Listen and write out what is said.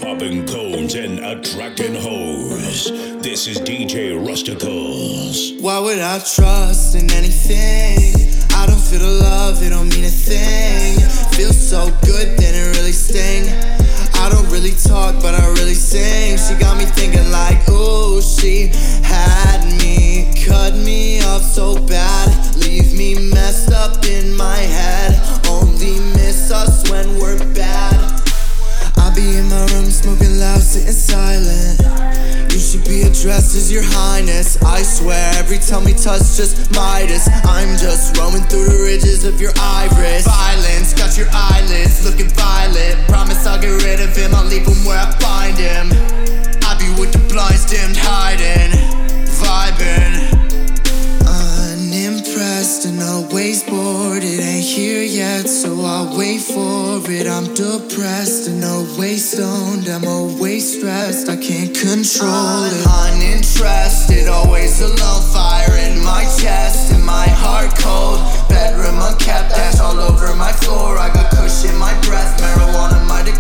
popping cones and attracting hoes. This is DJ Rusticals. Why would I trust in anything? I don't feel the love, it don't mean a thing. Feels so good, then it really sting. I don't really talk, but I really sing. She got me thinking like, ooh, she had me. Cut me off so bad, leave me messed up in my head. Only miss us when we're bad. I be in my room smoking loud, sitting silent. You should be addressed as your highness. I swear every time we touch just Midas. I'm just roaming through the ridges of your iris. Violence, got your eyelids looking violet. Promise I'll get rid of him, I'll leave him where I find him. I be with the blinds dimmed, hiding, vibing. Unimpressed and always bored. It ain't here yet, so I'll wait for it. I'm depressed and always stoned. I'm always stressed, I can't control it. Uninterested, always alone. Fire in my chest and my heart cold. Bedroom unkept, ash all over my floor. I got kush in my breath, marijuana my